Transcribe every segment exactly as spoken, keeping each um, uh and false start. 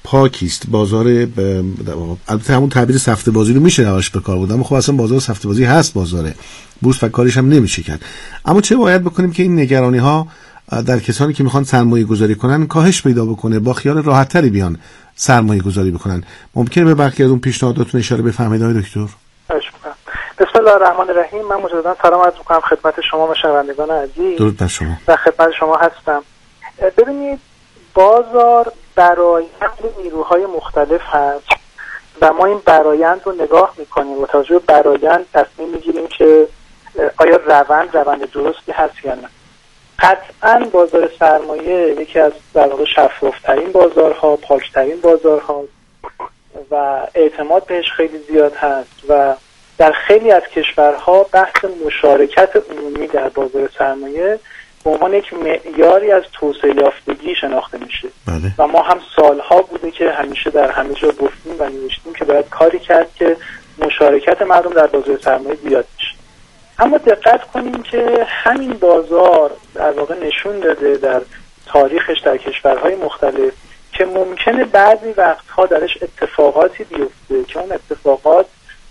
پاکی است، بازار البته همون تعبیر سفته بازی رو میشه نواش به کار بود، اما خب اصلا بازار سفته بازی هست، بازار بورس و کارش هم نمیشه کرد. اما چه باید بکنیم که این نگرانی ها در کسانی که میخوان سرمایه گذاری کنن کاهش پیدا بکنه، با خیال راحت تری بیان سرمایه گذاری بکنن؟ ممکنه به بقیه از اون پیشنهاداتون اشاره بفرمایید آقای دکتر؟ بسم الله الرحمن الرحیم. من مجددا سلام عرض می‌کنم خدمت شما و شنوندگان عزیز. درود بر شما. و خدمت شما هستم. ببینید، بازار برایند نیروهای مختلف هست و ما این برایند رو نگاه می‌کنیم و توجه به برایند تصمیم می‌گیریم که آیا روند روند درستی هست یا نه. قطعاً بازار سرمایه یکی از در واقع شفاف‌ترین بازارها، پاک‌ترین بازارها و اعتماد بهش خیلی زیاد هست و در خیلی از کشورها بحث مشارکت عمومی در بازار سرمایه به عنوان یک معیاری از توسعه یافتگی شناخته میشه. بله. و ما هم سالها بوده که همیشه در همه جا گفتیم و نوشتیم که باید کاری کرد که مشارکت مردم در بازار سرمایه زیاد بشه. اما دقت کنیم که همین بازار در واقع نشون داده در تاریخش در کشورهای مختلف که ممکنه بعضی وقتها درش اتفاقاتی بیفته که اون اتفاقات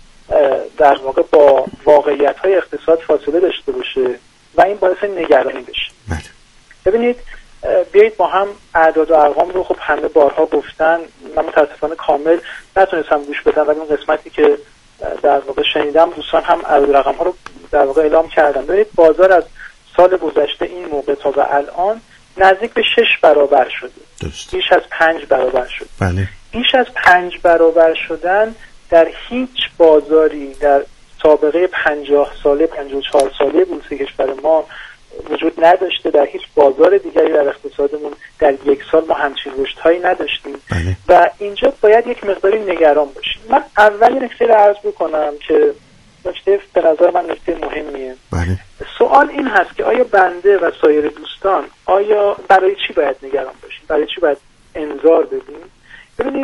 در واقع با واقعیت‌های اقتصاد فاصله داشته باشه و این باعث نگرانی بشه. بله. ببینید، بیایید با هم اعداد و ارقام رو خب همه بارها گفتن، من متاسفانه کامل نتونستم گوش بدم ولی اون قسمتی که در واقع شنیدم دوستان هم اعداد و ارقام‌ها رو در واقع اعلام کردن. ببینید، بازار از سال گذشته این موقع تا به الان نزدیک به شش برابر شده. درست. بیش از پنج برابر شده. بله. بیش از پنج برابر شدن در هیچ بازاری در سابقه پنجاه ساله پنجاه و چهار ساله بورس کشور ما وجود نداشته. در هیچ بازار دیگری در اقتصادمون در یک سال ما همچین رشدهایی نداشتیم. بله. و اینجا باید یک مقداری نگران باشیم. من اول نکته رو عرض بکنم که نکته به نظر من نکته مهمیه. بله. سوال این هست که آیا بنده و سایر دوستان آیا برای چی باید نگران باشیم؟ برای چی باید انذار بدیم؟ ببینید،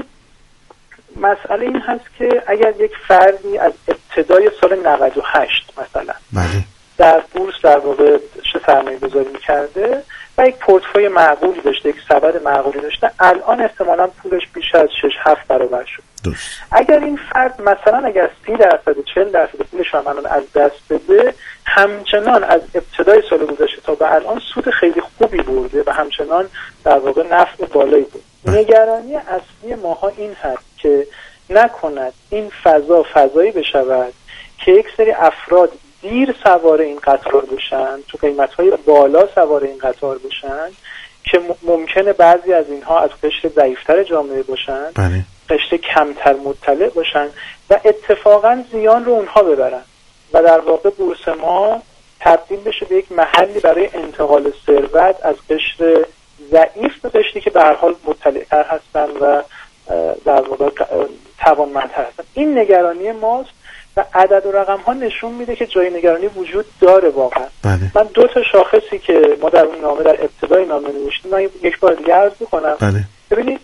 مسئله این هست که اگر یک فردی از ابتدای سال نود و هشت مثلا بله. در بورس در واقع سرمایه گذاری می‌کرده و یک پورتفوی معقولی داشته، یک سبد معقولی داشته، الان احتمالاً پولش بیش از شش هفت برابر شد. درست. اگر این فرد مثلا اگر سی درصد چهل درصد پولش رو الان از دست بده، همچنان از ابتدای سال گذشته تا به الان سود خیلی خوبی برده و همچنان در واقع نفع بالایی بود. نگرانی اصلی ماها این هست که نکند این فضا فضایی بشود که یک سری افراد دیر سوار این قطار بشن، تو قیمت‌های بالا سوار این قطار بشن که ممکنه بعضی از اینها از قشر ضعیفتر جامعه باشن. بله. قشر کمتر مطلع باشن و اتفاقا زیان رو اونها ببرن و در واقع بورس ما تبدیل بشه به یک محلی برای انتقال ثروت از قشر ضعیف به قشری که به هر حال مطلع‌تر هستن و در واقع توانمندتر هستن. این نگرانی ماست و عدد و رقم ها نشون میده که جای نگرانی وجود داره واقعا. بله. من دو تا شاخصی که ما در اون نامه در ابتدای نامه نوشتیم من یک بار دیگه عرض می‌کنم. بله. ببینید،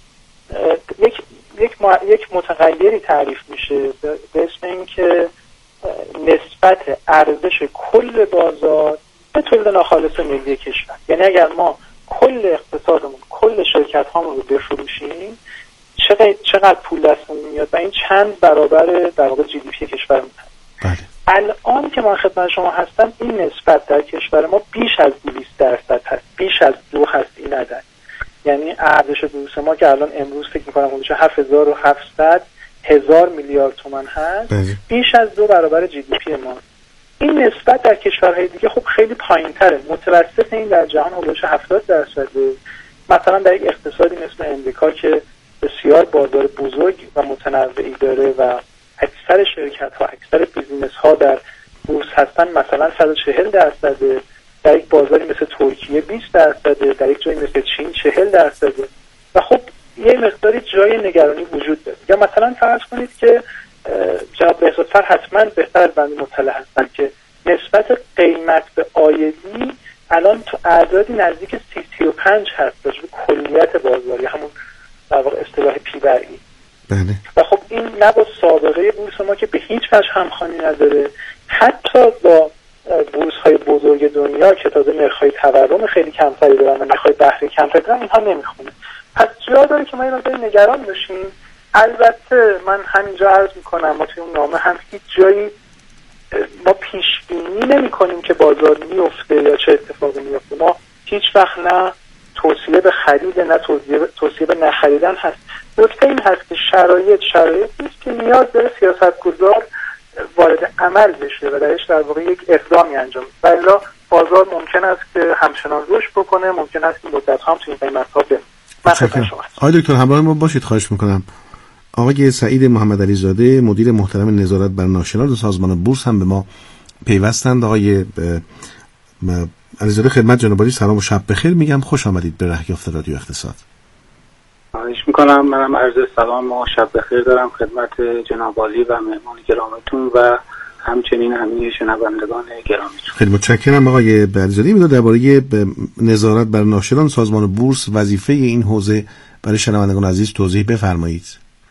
یک یک یک متغیری تعریف میشه به اسم این که نسبت ارزش کل بازار به تولید ناخالص ملی کشور. یعنی اگر ما کل اقتصادمون، کل شرکت هامون رو بفروشیم، چقدر چقدر پول دستمون میاد و این چند برابر در واقع جی دی پی کشورمون هست. بله. الان که من خدمت شما هستم این نسبت در کشور ما بیش از دویست درصد هست، بیش از دو هست این عدد. یعنی ارزش بورس ما که الان امروز فکر می‌کنم حدود هفت هزار و هفتصد هزار میلیارد تومان هست. بله. بیش از دو برابر جی دی پی ما. این نسبت در کشورهای دیگه خب خیلی پایین‌تره. متوسط این در جهان حدود هفتاد درصده. مثلا در یک اقتصادی مثل امریکا که بسیار بازار بزرگ و متنوعی داره و اکثر شرکت‌ها، اکثر بیزینس‌ها در بورس هستن، مثلا صد و چهل درصده. در یک بازاری مثل ترکیه بیست درصده، در یک جایی مثل چین چهل درصده و خب یه مقداری جای نگرانی وجود داره. یا مثلا فرض کنید که جناب بهزادفر حتما بهتر از بنده مطلع هستن که نسبت قیمت به عایدی الان تو اعدادی نزدیک سی و پنج هست راجع به کلیت بازاری، همون در واقع اصطلاح پی بر ای. بله. و خب این نه با سابقه بورس ما که به هیچ وجه همخوانی نداره، حتی با بورس های بزرگ دنیا که تازه نرخ‌های تورم خیلی کمتری دارن و نرخ‌های بهره کمتری دارن، اینها نمیخونه. پس جا داره که ما این مقدار نگران باشیم. البته من همینجا عرض میکنم ما توی اون نامه هم هیچ جایی ما پیش بینی نمی کنیم که بازار میفته یا چه اتفاقی میفته. ما هیچ وقت نه توصیه به خرید نه توصیه, توصیه به نخریدن هست. نکته این هست که شرایط شرایطی است که نیاز داره سیاستگزار وارد عمل بشه و درش در واقع یک اقدامی انجام بده. ولی بازار ممکن است که همچنان رشد بکنه، ممکن است که مدت هم توی این قیمت‌ها بمونه. آقای دکتر همراه ما باشید، خواهش میکنم. آقای سعید محمد علی زاده مدیر محترم نظارت بر ناشران سازمان بورس هم به ما پیوستند. آقای علی زاده خدمت جناب عالی سلام و شب بخیر میگم، خوش آمدید به راه یافته رادیو اقتصاد. خواهش میکنم. منم عرض سلام و شب بخیر دارم خدمت جناب عالی و مهمان گرامیتون و همچنین همه شنوندگان گرامیتون. خیلی متشکرم. آقای علی زاده میدونید درباره نظارت بر ناشران سازمان بورس وظیفه این حوزه برای شنوندگان عزیز توضیح بفرمایید.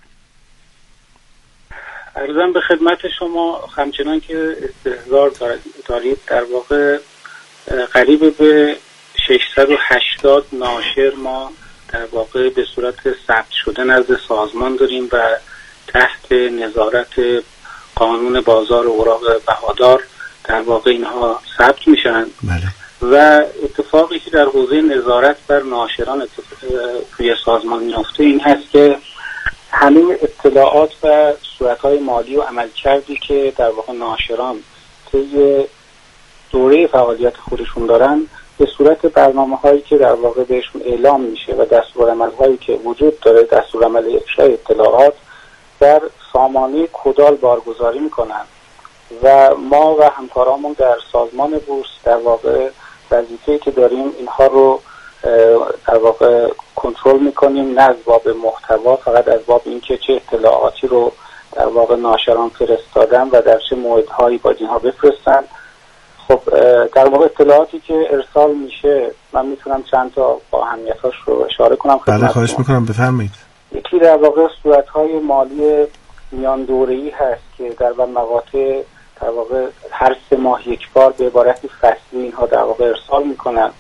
عرضم به خدمت شما همچنان که استحضار دارید در واقع قریب به ششصد و هشتاد ناشر ما در واقع به صورت ثبت شده نزد سازمان داریم و تحت نظارت قانون بازار اوراق بهادار در واقع اینها ثبت میشن. بله. و اتفاقی که در حوزه نظارت بر ناشران توی سازمان میفته این هست که همه اطلاعات و صورتهای مالی و عملکردی که در واقع ناشران طی دوره فعالیت خودشون دارن به صورت برنامه هایی که در واقع بهشون اعلام میشه و دستورالعمل هایی که وجود داره، دستورالعمل افشای اطلاعات در سامانه کدال بارگذاری میکنن و ما و همکارامون در سازمان بورس در واقع وظیفه‌ای که داریم اینها رو در واقع کنترل میکنیم، نه از باب محتوا، فقط از باب اینکه چه اطلاعاتی رو در واقع ناشران فرستادن و در چه موعدهایی باید اینها بفرستن. خب در واقع اطلاعاتی که ارسال میشه من میتونم چند تا با اهمیتاش رو اشاره کنم. بله خواهش میکنم بفرمایید. یکی در واقع صورتهای مالی میان دوره‌ای هست که در مقاطع در واقع هر سه ماه یک بار به عبارت فصلی اینها در واقع ارسال میکنن.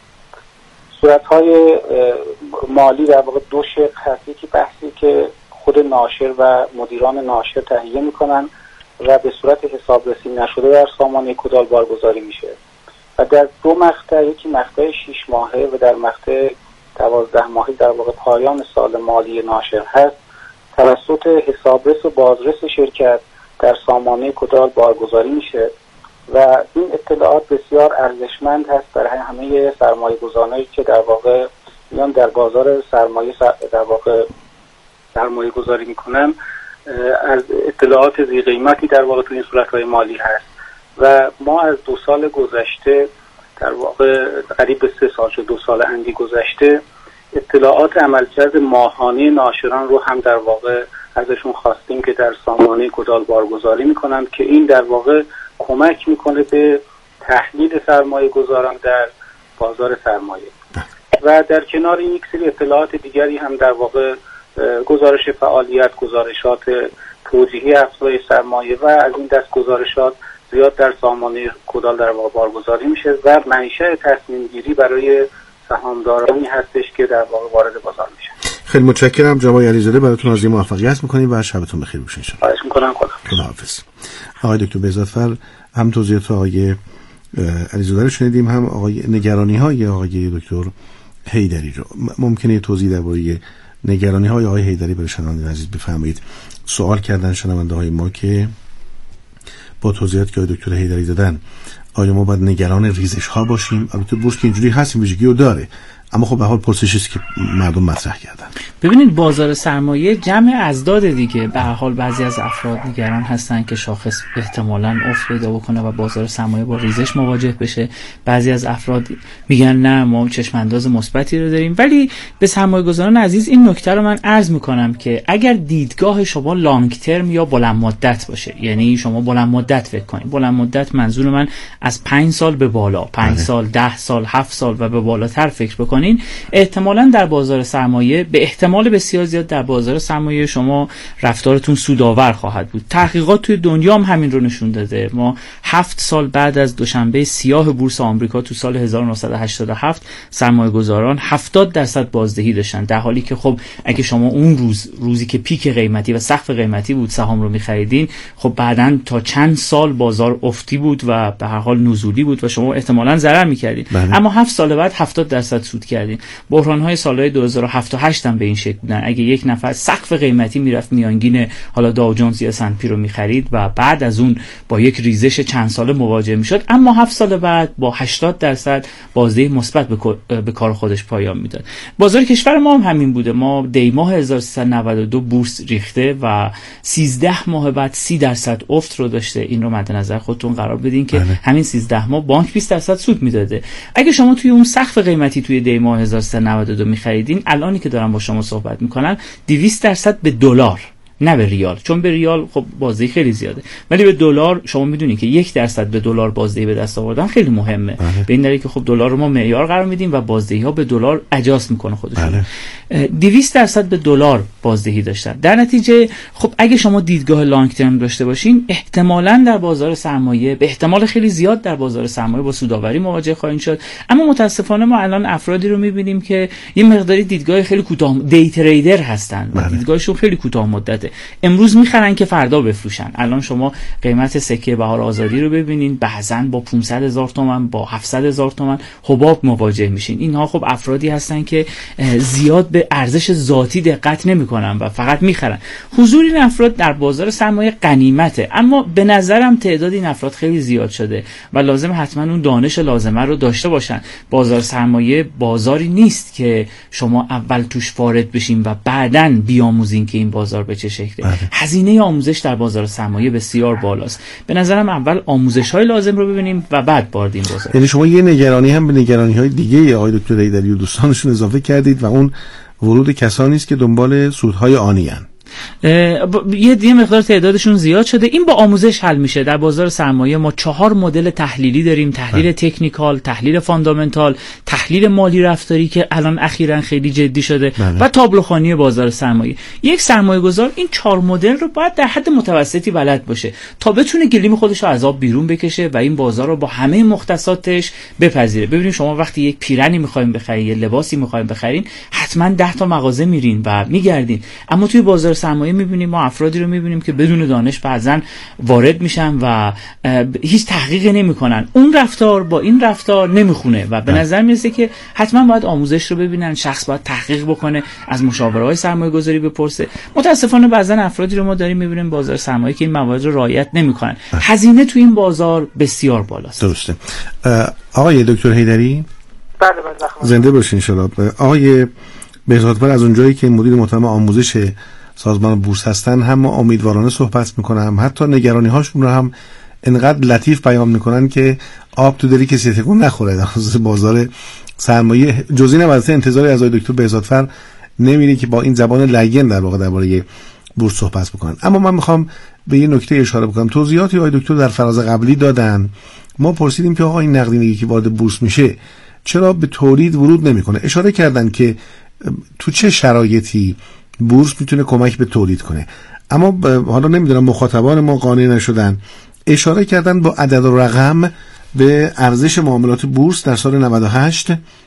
صورتهای مالی در واقع دو شق هست، یکی بحثی که خود ناشر و مدیران ناشر تهیه میکنن و به صورت حسابرسی نشده در سامانه کدال بارگذاری میشه و در دو مقطع، یکی مقطع شش ماهه و در مقطع دوازده ماهه در واقع پایان سال مالی ناشر هست، توسط حسابرس و بازرس شرکت در سامانه کدال بارگذاری میشه و این اطلاعات بسیار ارزشمند هست برای همه سرمایه گذارانی که در واقع میان در بازار سرمایه در واقع سرمایه گذاری میکنن. از اطلاعات ذی قیمتی در واقع تو این صورتهای مالی هست و ما از دو سال گذشته در واقع قریب به سه سال شد، دو سال اندی گذشته اطلاعات عملکرد ماهانه ناشران رو هم در واقع ازشون خواستیم که در سامانه کدال بارگذاری میکنن که این در واقع کمک میکنه به تحلیل سرمایه گذاران در بازار سرمایه و در کنار این یک سری اطلاعات دیگری هم در واقع گزارش فعالیت، گزارشات توجیهی افزایش سرمایه و از این دست گزارشات زیاد در سامانه کدال در واقع بارگذاری میشه و منشأ تصمیم گیری برای سهامدارانی هستش که در واقع وارد بازار میشه. خیلی متشکرم جناب علیزاده، براتون آرزوی موفقیت میکنیم و شبتون بخیر باشه ان شاء الله. خواهش میکنم. خداحافظ. آقای دکتر بهزادفر هم توضیحات آقای علیزاده رو شنیدیم، هم آقای نگرانی های آقای دکتر حیدری رو. ممکنه توضیح درباره نگرانی های آقای حیدری برای شنوندگان عزیز بفرمایید؟ سوال کردن شنونده های ما که با توضیحاتی که آقای دکتر حیدری دادن آیا ما باید نگران ریزش ها باشیم؟ البته بورس که اینجوری هست، این ویژگی رو داره، اما خب به حال پرسشی است که مردم مطرح کردن. ببینید بازار سرمایه جمع ازداد دیگه. به هر حال بعضی از افراد نگران هستن که شاخص احتمالاً افت پیدا بکنه و بازار سرمایه با ریزش مواجه بشه. بعضی از افراد میگن نه ما چشم انداز مثبتی رو داریم. ولی به سرمایه‌گذاران عزیز این نکته رو من عرض میکنم که اگر دیدگاه شما لانگ ترم یا بلند مدت باشه، یعنی شما بلند مدت فکر کنید، بلند مدت منظور من از پنج سال به بالا، پنج سال، ده سال، هفت سال و به بالاتر فکر بکنید، بکنین، احتمالاً در بازار سرمایه به احتمال بسیار زیاد در بازار سرمایه شما رفتارتون سودآور خواهد بود. تحقیقات توی دنیا هم همین رو نشون داده. ما هفت سال بعد از دوشنبه سیاه بورس آمریکا تو سال هزار و نهصد و هشتاد و هفت سرمایه‌گذاران هفتاد درصد بازدهی داشتن، در حالی که خب اگه شما اون روز روزی که پیک قیمتی و سقف قیمتی بود سهام رو می‌خریدین، خب بعداً تا چند سال بازار افتی بود و به هر حال نزولی بود و شما احتمالاً ضرر می‌کردین. اما هفت سال بعد هفتاد درصد سود کردین. بحران‌های سال‌های دو هزار و هفت و هشت هم به این شکل بودن. اگه یک نفر سقف قیمتی میرفت میانگین حالا داو جونز یا اس اند پی رو می‌خرید و بعد از اون با یک ریزش چند ساله مواجه می‌شد، اما هفت سال بعد با هشتاد درصد بازدهی مثبت به کار خودش پایان میداد. بازار کشور ما هم همین بوده. ما دی ماه هزار و سیصد و نود و دو بورس ریخته و سیزده ماه بعد سی درصد افت رو داشته. این رو مد نظر خودتون قرار بدین که بله. همین سیزده ماه بانک بیست درصد سود میداده. اگه شما توی اون سقف قیمتی توی دی ماه هزار و سیصد و نود و دو میخریدین، الانی که دارم با شما صحبت میکنم دویست درصد به دلار، نه به ریال، چون به ریال خب بازدهی خیلی زیاده، ولی به دلار شما میدونید که یک درصد به دلار بازدهی به دست آوردن خیلی مهمه. بله. به این دلیل که خب دلار رو ما معیار قرار میدیم و بازدهی ها به دلار اجاست میکنه خودشون. بله. دویست درصد به دلار بازدهی داشتن. در نتیجه خب اگه شما دیدگاه لانگ ترم داشته باشین، احتمالاً در بازار سرمایه به احتمال خیلی زیاد در بازار سرمایه با سودآوری مواجه خواهید شد. اما متاسفانه ما الان افرادی رو میبینیم که یه مقداری دیدگاه خیلی کوتاه دی تریدر هستن. بله. دیدگاهشون خیلی کوتاه مدته. امروز میخرن که فردا بفروشن. الان شما قیمت سکه بهار آزادی رو ببینین، بعضن با پانصد هزار تومان با هفتصد هزار تومان حباب مواجه میشین. اینها خب افرادی هستن که زیاد به ارزش ذاتی دقت نمیکنن و فقط میخرن. حضور این افراد در بازار سرمایه غنیمته، اما به نظرم تعداد این افراد خیلی زیاد شده و لازم حتما اون دانش لازمه رو داشته باشن. بازار سرمایه بازاری نیست که شما اول توش وارد بشین و بعداً بیاموزین که این بازار به چه شکله. هزینه آموزش در بازار سرمایه بسیار بالاست. به نظرم اول آموزش‌های لازم رو ببینیم و بعد وارد این بازار. یعنی شما یه نگرانی هم به نگرانی‌های دیگه آقای دکتر حیدری و دوستانشون اضافه کردید و اون ورود کسانی است که دنبال سودهای آنی ان. یه دیگه مقدار تعدادشون زیاد شده. این با آموزش حل میشه. در بازار سرمایه ما چهار مدل تحلیلی داریم: تحلیل بله. تکنیکال، تحلیل فاندامنتال، تحلیل مالی رفتاری که الان اخیراً خیلی جدی شده بله. و تابلوخوانی بازار سرمایه. یک سرمایه گذار این چهار مدل رو باید در حد متوسطی بلد باشه تا بتونه گلیم خودش رو از آب بیرون بکشه و این بازار رو با همه مختصاتش بپذیره. ببینید شما وقتی یک پیرنی می‌خواید بخرید، یه لباسی می‌خواید بخرید، حتما ده تا مغازه میرین و میگردین. اما توی بازار سرمایه می‌بینیم ما افرادی رو می‌بینیم که بدون دانش بعضن وارد میشن و هیچ تحقیقی نمی‌کنن. اون رفتار با این رفتار نمیخونه و به نظر میرسه که حتما باید آموزش رو ببینن. شخص باید تحقیق بکنه، از مشاورهای سرمایه‌گذاری بپرسه. متأسفانه بعضن افرادی رو ما داریم می‌بینیم بازار سرمایه که این موارد رو رعایت نمی‌کنن. هزینه تو این بازار بسیار بالاست. درسته. آقای دکتر حیدری، بله بله زنده باشین ان شاءالله. آقای بهزادفر، از اونجایی که مدیر محترم آموزش سازمان بورس هستن، هم امیدوارانه صحبت میکنم، حتی نگرانی هاشون رو هم انقدر لطیف بیان میکنن که آب تو دلی کسی تکون نخوره. در بازار سرمایه جزئی نباید انتظاری از آقای دکتر بهزادفر نمیره که با این زبان لگن در واقع درباره بورس صحبت بکنن. اما من میخوام به یه نکته اشاره بکنم. توضیحاتی آقای دکتر در فراز قبلی دادن. ما پرسیدیم که آقا این نقدینگی که وارد بورس میشه چرا به تولید ورود نمیکنه؟ اشاره کردن که تو چه شرایطی بورس میتونه کمک به تولید کنه. اما حالا نمیدونم مخاطبان ما قانع نشدن. اشاره کردن با عدد و رقم به ارزش معاملات بورس در سال نود و هشت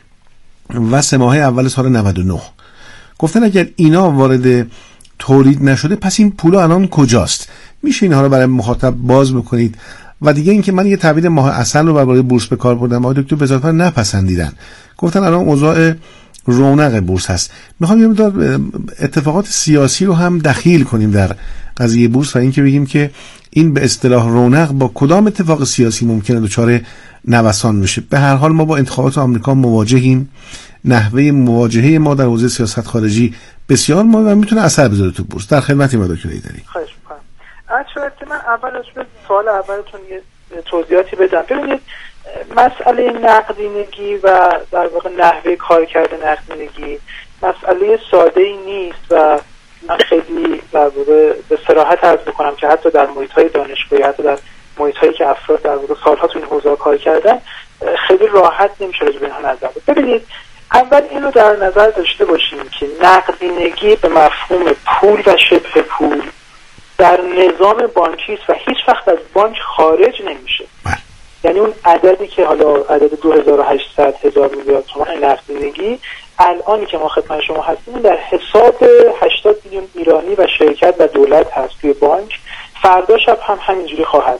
و سه ماهه اول سال نود و نه. گفتن اگر اینا وارد تولید نشده پس این پولا الان کجاست؟ میشه اینها رو برای مخاطب باز بکنید؟ و دیگه اینکه من یه تعبیر ماه عسل رو برای بورس به کار بردم، آقای دکتر بهزادفر نپسندیدن. گفتن الان اوضاع رونق بورس هست. میخوام یه مقدار اتفاقات سیاسی رو هم دخیل کنیم در قضیه بورس و اینکه بگیم که این به اصطلاح رونق با کدام اتفاق سیاسی ممکنه دچار نوسان بشه. به هر حال ما با انتخابات آمریکا مواجهیم. نحوه مواجهه ما در حوزه سیاست خارجی بسیار مهم و میتونه اثر بذاره تو بورس. در خدمتی ما دکتر حیدری. خواهش می‌کنم. اصلا من اول از سوال اولتون یه توضیحاتی بدم. ببینید مسئله نقدینگی و در واقع نحوه کار کردن نقدینگی مسئله ساده ای نیست و من خیلی در واقع به صراحت عرض بکنم که حتی در محیط‌های دانشگاهی، حتی در محیط‌هایی که افراد در واقع سال‌ها تو این حوزه کار کردن، خیلی راحت نمیشه راجع به اینها نظر بده. ببینید اول این رو در نظر داشته باشیم که نقدینگی به مفهوم پول و شبه پول در نظام بانکی است و هیچ وقت از بانک خارج نمیشه. یعنی اون عددی که حالا عدد دو هزار و هشتصد هزار میلیارد تومان نقدینگی الانی که ما خدمت شما هستیم در حساب هشتاد میلیون ایرانی و شرکت و دولت هست توی بانک. فردا شب هم همینجوری خواهد.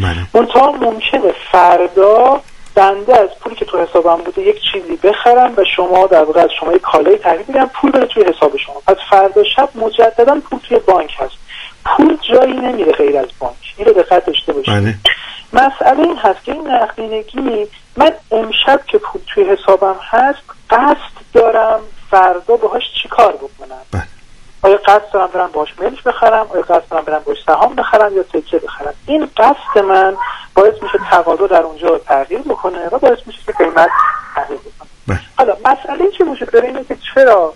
منتها ممکنه فردا بنده از پولی که تو حسابم بوده یک چیزی بخرم و شما در واقع از شما یک کالای تحویل بدم، پول بره توی حساب شما. پس فردا شب مجددا پول توی بانک هست. پول جایی نمیره غیر از بانک. این رو دقت داشته باشید. مسئله این هست که این نقدینگی، من امشب که پول توی حسابم هست قصد دارم فردا باهاش چیکار بکنم. بله. آیا قصد دارم برم باهاش ملک بخرم، آیا قصد دارم برم باهاش سهام بخرم یا تکه بخرم. این قصد من باعث میشه تقاضا در اونجا تغییر بکنه و باعث میشه که قیمت تغییر بکنه. بله. حالا مسئله چی وجود داره اینه که چرا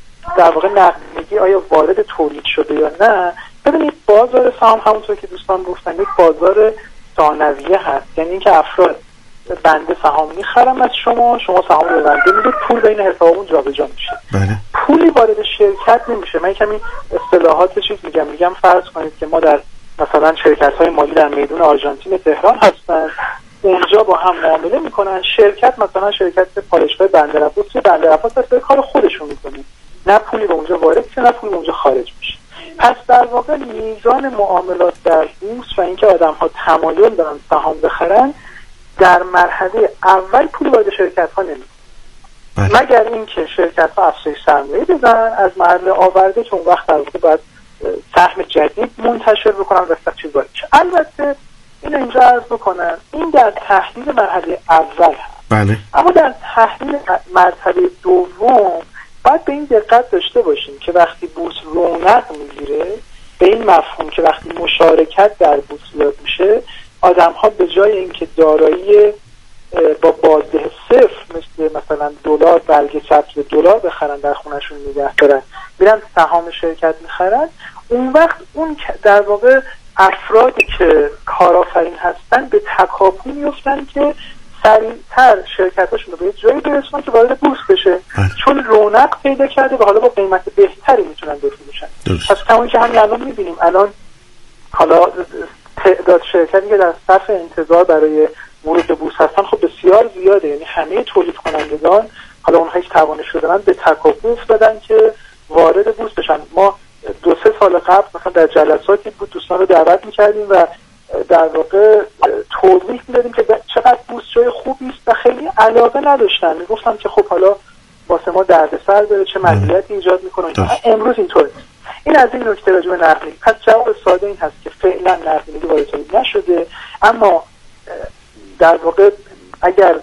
در واقع نقدینگی آیا وارد تولید شده یا نه. ببینید بازار سهام همونطور که دوستان گفتن یک بازار ثانویه هست، یعنی اینکه افراد بنده سهام میخرم از شما، شما سهام رو بنده میدید، پول بین حسابمون جابجا میشه. بله. پولی وارد شرکت نمیشه. من کمی اصطلاحات چیز میگم میگم فرض کنید که ما در مثلا شرکت‌های مالی در میدون آرژانتین تهران هستن، اونجا با هم معامله میکنن. شرکت مثلا شرکت پالایشگاه بندرعباس توی بندرعباس هست، کار خودشون میکنه، نه پولی به اونجا وارد میشه نه پولی اونجا خارج میشه. پس در واقع میزان معاملات در بورس و اینکه آدم‌ها تمایل دارن سهام بخرن در مرحله اول پول وارد شرکت‌ها نمیشه، مگر اینکه شرکت‌ها افزایش سرمایه بدن از مرحله آورده که اون وقت در واقع باید سهم جدید منتشر بکنن و وسط چیز وارد شه. البته این اینجا عرض بکنم این در تحلیل مرحله اول هست. بله. اما در تحلیل مرحله دوم باید به این دقت داشته باشیم که وقتی بورس رونق میگیره، به این مفهوم که وقتی مشارکت در بورس زیاد میشه، آدم ها به جای اینکه دارایی با بازده صفر مثل مثلا دلار، برگ چتر دلار بخرن در خونهشون نگه دارن، میرن سهام شرکت میخرن. اون وقت اون در واقع افرادی که کارآفرین هستن به تکاپو میفتن که سریعتر شرکتاشون رو به جایی برسونن که وارد بورس بشه، چون رونق پیدا کرده و حالا با قیمت بهتری میتونن بفروشن. پس همون که همین الان میبینیم، الان حالا تعداد شرکتی که در صف انتظار برای ورود به بورس هستن خب بسیار زیاده، یعنی همه تولید کنندگان حالا اونهایی که توانش رو دارن به تکاپو افتادن که وارد بورس بشن. ما دو سه سال قبل مثلا در جلساتی بود دوستان رو دعوت میکردیم و در واقع توضیح میدادیم که چقدر بورس جای خوبی است و خیلی علاقه نداشتن، میگفتم که خب حالا واسه ما دردسر داره، چه مزیتی ایجاد میکنه. امروز اینطوره. این از این نکته راجع به نقدینگی. پس جواب ساده این هست که فعلا نقدینگی وارد تولید نشده، اما در واقع اگر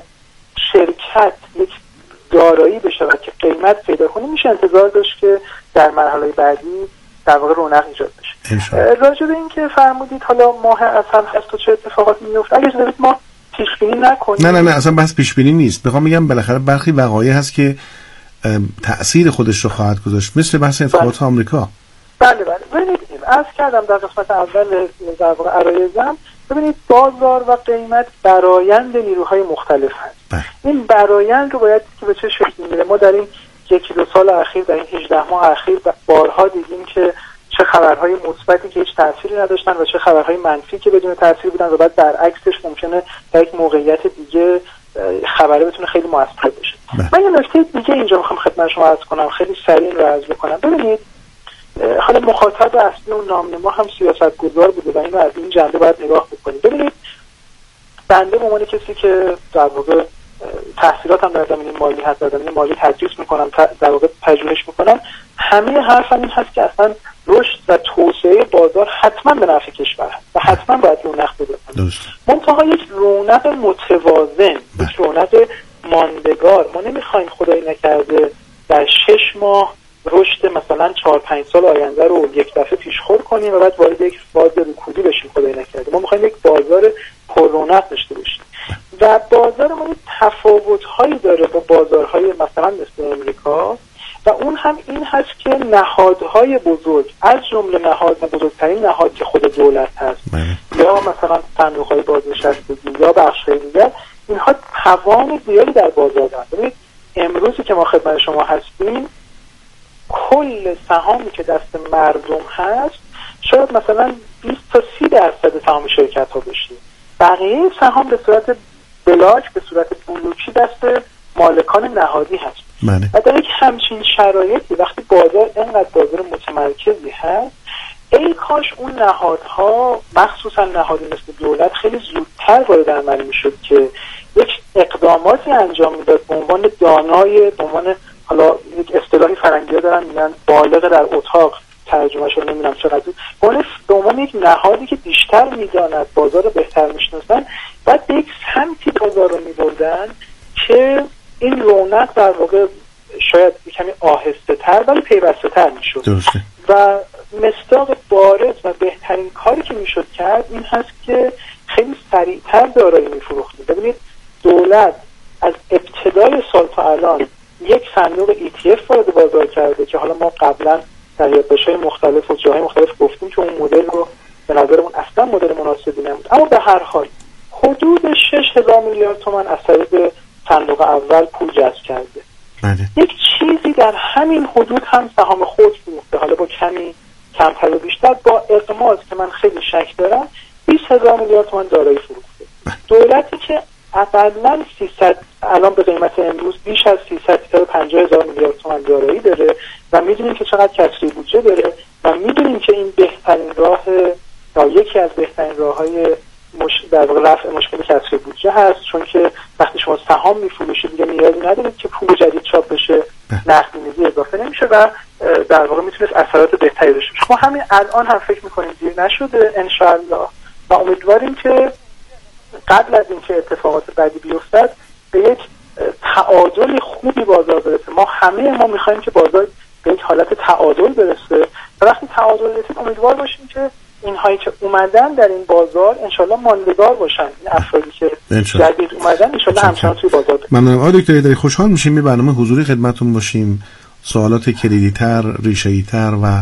شرکت یک دارایی بشه و که قیمت پیدا کنه، میشه انتظار داشت که در مرحله بعدی در واقع رونق ایجاد بشه. راجع به این که فرمودید حالا ماه اصل هست و چه اتفاقاتی میفته، اگه اجازه بدید ما پیش بینی نکنیم. نه نه نه اصلا بحث پیش بینی نیست. بخوام میگم بالاخره برخی وقایع هست که تأثیر خودش رو خواهد گذاشت، مثل بحث انتخابات آمریکا. بله بله. ببینید عرض کردم در قسمت اول در واقع عرایزم، ببینید بازار و قیمت برآیند نیروهای مختلف هست. بله. این برآیند رو باید که به چه شکلی میره. ما در این یکی دو سال اخیر، در این هجده ماه اخیر بارها دیدیم که چه خبرهای مثبتی که هیچ تأثیری نداشتن و چه خبرهای منفی که بدون تأثیر بودن و بعد برعکسش ممکنه در یک موقعیت دیگه خبره بتونه خیلی موثر بشه. من یه نکته دیگه اینجا میخوام خدمت شما عرض کنم، خیلی سریع رو عرض بکنم. ببینید حالا مخاطب اصلی اون نامنما هم سیاستگزار بوده و اینو از این جنبه باید نگاه بکنید. ببینید بنده به عنوان کسی که در واقع تحصیلاتم در زمینه مالی هست، در زمینه مالی تدریس میکنم، در واقع پژوهش میکنم، همه حرفم این هست که اصلا رشد و توسعه بازار حتما به نفع کشور هست و حتما باید رونق پیدا کنه. منتها یک رونق متوازن، یک رونق ماندگار. ما نمیخوایم خدای نکرده در شش ماه رشد مثلا چهار پنج سال آینده رو یک دفعه پیشخور کنیم و بعد وارد یک فاز رکودی بشیم خدای نکرده. ما میخوایم یک بازار پر رونق داشته باشیم و بازار ما تفاوت‌هایی داره با بازارهای مثلا مثل امریکا و اون هم این هست که نهادهای بزرگ از جمله نهاد بزرگترین نهاد که خود دولت هست مه. یا مثلا صندوق‌های بازنشستگی یا بخش‌های دیگر، اینها توان زیادی در بازار دارند. ببینید امروزی که ما خدمت شما هستیم کل سهامی که دست مردم هست شاید مثلا بیست تا سی درصد سهام شرکت ها بشه، بقیه سهام به صورت بلاک به صورت بلوکی دست مالکان نهادی هست. بله. و در یک همچین شرایطی وقتی بازار اینقدر بازار متمرکزی هست، ای کاش اون نهادها مخصوصا نهادی مثل دولت خیلی زودتر وارد عمل میشد که یک اقداماتی انجام میداد به عنوان دانای، به عنوان حالا یک اصطلاحی فرنگی‌ها دارن میگن بالغ در اتاق، ترجمه‌اش رو نمیدونم چقدر، به عنوان یک نهادی که بیشتر میداند، بازار رو بهتر میشناسن و به یک سمتی بازار رو میبردن که این رونق در واقع شاید کمی آهسته تر ولی پیوسته تر میشد. درسته. و مصداق بارز و بهترین کاری که میشد کرد این هست که خیلی سریعتر دارایی میفروختیم. ببینید دولت از ابتدای سال تا الان یک صندوق ای تی اف وارد بازار کرده که حالا ما قبلا در یادداشت‌های مختلف و جاهای مختلف گفتیم که اون مدل رو به نظرمون اصلا مدل مناسبی نبود، اما به هر حال حدود شش هزار میلیارد تومان از طریق صندوق اول پول جذب کرده. بله. یک چیزی در همین حدود هم سهام خود فروخته، حالا با کمی کمتر و بیشتر، با اغماض که من خیلی شک دارم بیست هزار میلیارد تومان دارایی فروخته. دولتی که اقلاً سیصد الان به قیمت امروز بیش از سیصد تا پنجاه هزار میلیارد تومان دارایی داره و میدونیم که چقدر کسری بودجه داره و میدونیم که این بهترین راه یا یکی از بهترین راههای مش... در واقع رفع مشکل کسری بودجه هست، چون که وقتی شما سهام میفروشید دیگه نیازی ندارید که پول جدید چاپ بشه، نقدینگی اضافه نمیشه و در واقع میتونه اثرات بهتری داشته باشه. ما همین الان هم فکر میکنیم دیر نشده ان شاء الله و امیدواریم که قبل از اینکه اتفاقات بعدی بیفتد به یک تعادل خوبی بازار برسه. ما همه ما میخوایم که بازار به یک حالت تعادل برسه و وقتی تعادل رسید امیدوار باشیم که اینهایی که اومدن در این بازار انشالله ماندگار باشن، این افرادی که جدید اومدن انشالله همچنان توی بازار برسن. ممنونم آقای دکتر ایدری، خوشحال میشیم می برنامه حضوری خدمتتون باشیم، سوالات کلیدی‌تر، ریشه‌ای‌تر و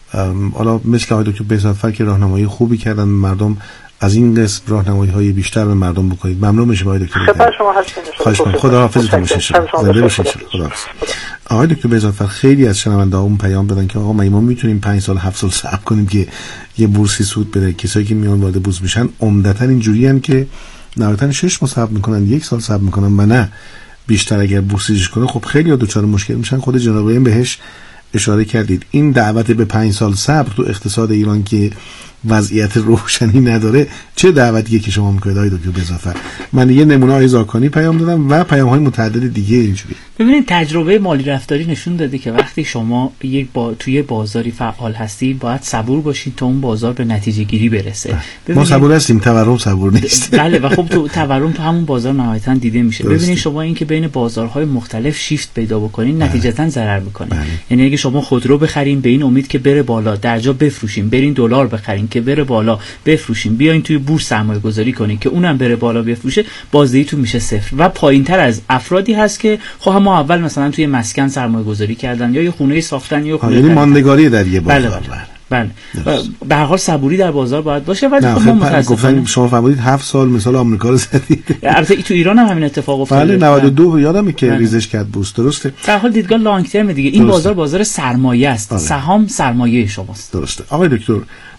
حالا مثل آقای دکتر بهزادفر که راهنمایی خوبی کردن مردم، از این قسم راهنمایی‌های بیشتر به مردم بکنید. ممنون میشم آقای دکتر. خدمت شما هستیم. خواهش می‌کنم. خداحافظتون باشه. زنده باشید. خداحافظ. آقای دکتر بهزادفر، خیلی از شنونده‌هامون پیام دادن که آقا ما میتونیم پنج سال هفت سال صبر کنیم که یه بورسی سود بده. کسایی که میان وارد بورس میشن عمدتاً اینجوریان که نهایتاً شش ماه صبر میکنن، یک سال صبر میکنن و نه بیشتر. اگر بورسیش کنه خب خیلی دچار مشکل میشن. خود جناب آقایان بهش اشاره کردید. این دعوت به پنج سال صبر تو اقتصاد ایران که وضعیت روشنی نداره، چه دعوتیه که شما میکنید آقای دکتر بهزادفر؟ من یه نمونه های زاکانی پیام دادم و پیام های متعدد دیگه اینجوری. ببینید تجربه مالی رفتاری نشون داده که وقتی شما یک با... توی بازاری فعال هستی باید صبور باشید تا اون بازار به نتیجه گیری برسه. ما صبور هستیم، تورم صبور نیست. بله و خب تو تورم تو همون بازار نهایتاً دیده میشه. ببینید شما این که بین بازارهای مختلف شیفت پیدا بکنین نتیجتاً ضرر میکنه. یعنی اگه شما خودرو بخرین به این امید که بره بالا، درجا بفروشین، برین دلار بخرین که بره بالا بفروشین، بیاین توی بورس سرمایه گذاری کنین که اونم بره بالا بفروشه، بازدهیتون میشه صفر. و پایینتر از افرادی هست که خب هم اول مثلا توی مسکن سرمایه گذاری کردن یا یه خونه ساختن یا خونه، یعنی ماندگاری در یه بازار. بله بله. بله. به هر حال صبوری در بازار باید باشه. ولی خب ما متاسفانه شما فرمودید هفت سال مثال آمریکا رو زدید. البته تو ایران هم همین اتفاق افتاد. بله نود و دو یادمه که بله. ریزش کرد بورس. درسته. در حال دیدگاه لانگ ترم دیگه این درسته. بازار بازار سرمایه است. بله. سهام سرمایه شماست. درسته. آقای دکتر،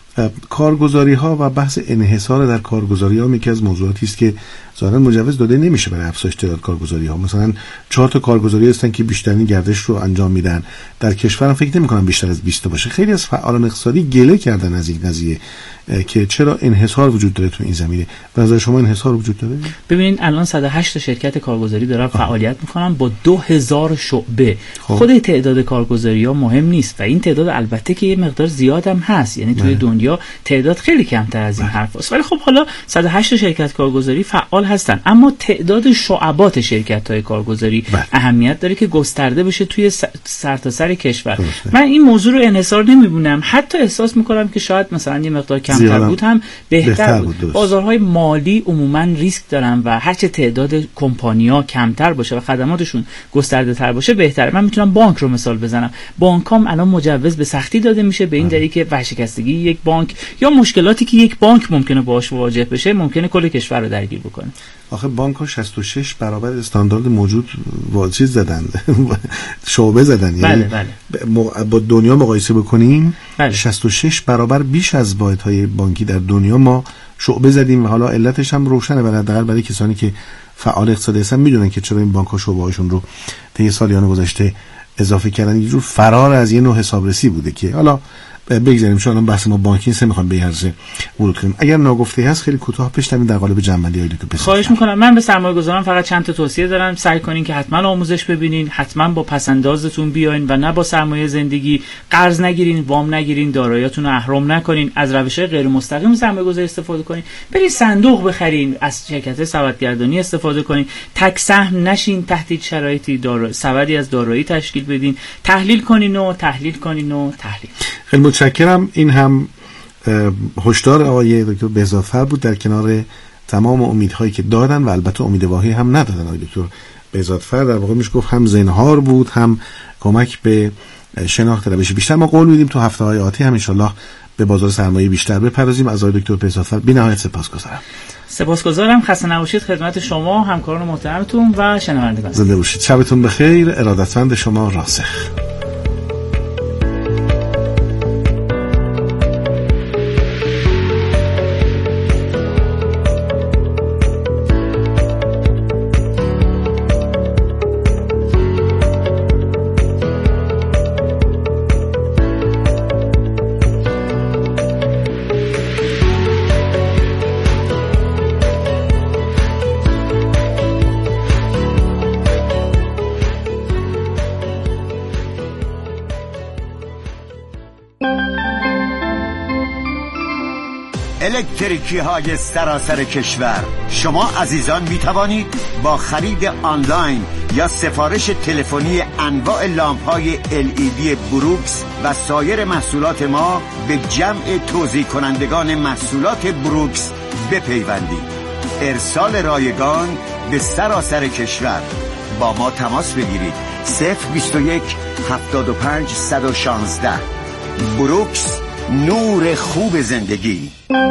کارگزاری ها و بحث انحصار در کارگزاری ها یکی از موضوعاتی است که ظاهرا مجوز داده نمیشه برای افزایش تعداد کارگزاری ها. مثلا چهار تا کارگزاری هستن که بیشترین گردش رو انجام میدن در کشور، فکر نمی کنم بیشتر از بیست باشه. خیلی از فعالان اقتصادی گله کردن از این قضیه که چرا انحصار وجود داره تو این زمینه. به نظر شما انحصار وجود داره؟ ببینید الان صد و هشت تا شرکت کارگزاری دارن فعالیت میکنن با دو هزار شعبه. خود تعداد کارگزاری ها مهم نیست و این تعداد البته که یه مقدار زیاد هم هست، یعنی توی دنیا تعداد خیلی کمتر از این حرف است، ولی خب حالا صد و هشت تا شرکت کارگزاری فعال هستن، اما تعداد شعبات شرکت های کارگزاری بله. اهمیت داره که گسترده بشه توی سرتاسر سر کشور. بله. من این موضوع رو انحصار نمیبینم، حتی احساس میکنم که شاید مثلا یه مقدار کمتر بود هم بهتر, بهتر بود, بود. بازارهای مالی عموما ریسک دارن و هرچه تعداد کمپانی‌ها کمتر باشه و خدماتشون گسترده تر باشه بهتره. من میتونم بانک رو مثال بزنم. بانک هم الان مجوز به سختی داده میشه به این دلیل که ورشکستگی یک بانک بانک یا مشکلاتی که یک بانک ممکنه باهاش مواجه بشه ممکنه کل کشور رو درگیر بکنه. آخه بانک ها شصت و شش برابر استاندارد موجود چیز زدن شعبه زدن، یعنی بله بله. با دنیا مقایسه بکنیم بله. شصت و شش برابر بیش از واحدهای بانکی در دنیا ما شعبه زدیم و حالا علتش هم روشنه، برای حداقل برای کسانی که فعال اقتصادی هستن میدونن که چرا این بانک ها شعبه هاشون رو طی سالیان گذشته اضافه کردن. یه جور فرار از یه نوع حسابرسی بوده که حالا بگذاریم، چون الان بحث ما بانکی نیست، میخوام به این عرضه ورود کنیم. اگر ناگفته هست خیلی کوتاه بشنویم در قالب جنبندی های دکتر. خواهش میکنم. من به سرمایه‌گذاران فقط چند تا توصیه دارم. سعی کنین که حتما آموزش ببینین، حتما با پسندازتون بیاین و نه با سرمایه زندگی. قرض نگیرین، وام نگیرین، داراییاتون رو اهرم نکنین، از روش‌های غیر مستقیم سرمایه‌گذاری استفاده کنین، برین صندوق بخرین، از شرکت سبدگردانی استفاده کنین، تک سهم نشین، تحت شرایطی دارایی سبدی از دارایی تشکیل بدین، تحلیل کنین و تحلیل کنین و تحلیل. خیلی متشکرم. این هم هشدار آقای دکتر بهزادفر بود در کنار تمام امیدهایی که دادن و البته امید واهی هم ندادن. آقای دکتر بهزادفر در واقع میشه گفت هم زنهار بود، هم کمک به شناخت روش بیشتر. ما قول میدیم تو هفته های آتی هم ان شاءالله به بازار سرمایه بیشتر بپردازیم. از آقای دکتر بهزادفر بی‌نهایت سپاسگزارم. سپاسگزارم. خسته نباشید خدمت شما، همکاران محترمتون و شنوندگان. زنده باشید. شبتون بخیر. ارادتمند شما، راسخ. الکتریکی های سراسر کشور. شما عزیزان می توانید با خرید آنلاین یا سفارش تلفنی انواع لامپ های ال ای دی بروکس و سایر محصولات ما به جمع توزیع کنندگان محصولات بروکس بپیوندید. ارسال رایگان به سراسر کشور. با ما تماس بگیرید. صفر بیست و یک هفتاد و پنج صد و شانزده. بروکس، نور خوب زندگی.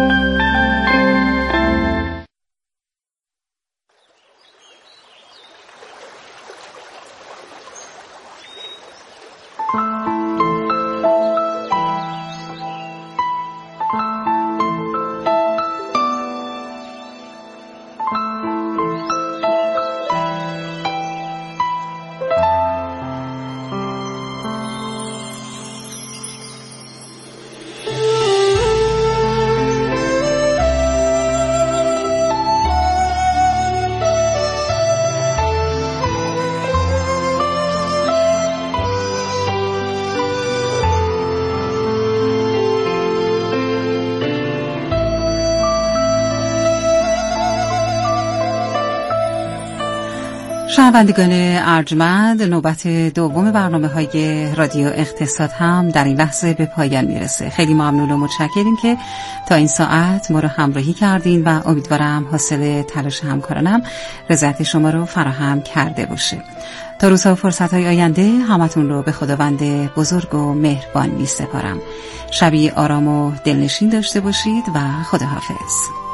شنوندگان ارجمند، نوبت دوم برنامه های رادیو اقتصاد هم در این لحظه به پایان میرسه. خیلی ممنون و متشکریم که تا این ساعت ما رو همراهی کردین و امیدوارم حاصل تلاش همکارانم رضایت شما رو فراهم کرده باشه. تا روزها و فرصت های آینده همتون رو به خداوند بزرگ و مهربان می سپارم. شبی آرام و دلنشین داشته باشید و خداحافظ.